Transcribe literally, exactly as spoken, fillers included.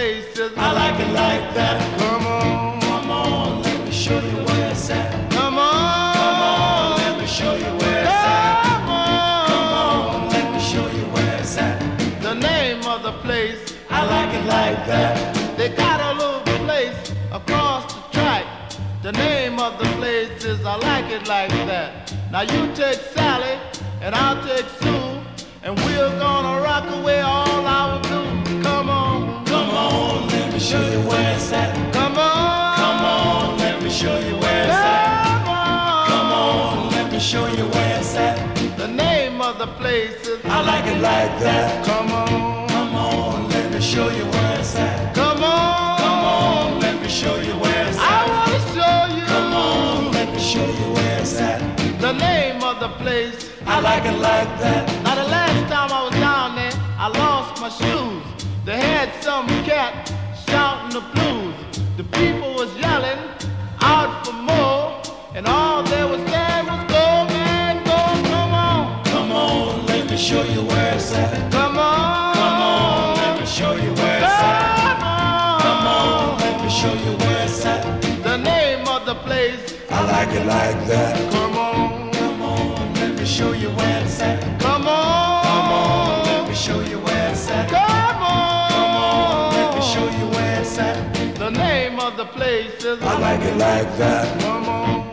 places. I like it like that. Come on, Come on, let me show you where it's at. come on, Come on, let me show you where it's at. come on. Come on, let me show you where it's at. The name of the place, I like it like that. they got a little place across the track. The name of the place is I like it like that. Now you take Sally and I'll take Sue, and we're gonna rock away all our blues. Come on, Come on, let me show you where it's at. come on, Come on, let me show you where it's at. come on. Come on, let me show you where it's at. The name of the place is I like it like that. come on, Come on, let me show you where it's at. come on, Come on, let me show you where it's I at. wanna show you. Come on, let me show you where it's at. The name of the place. I like it like that. Now the last time I was down there, I lost my shoes. They had some cat shouting the blues. The people was yelling out for more, and all they was saying was go, man, go, come on. Come on, let me show you where it's at. Come on. Come on, let me show you where it's at. Come on. Come on, let me show you where it's at. The name of the place. I like it like that. Come on. Come on, let me show you where it's at. Come on. Come on, let me show you where it's at. Come on. Come on, let me show you where it's at. The name of the place is I like it like that. come on.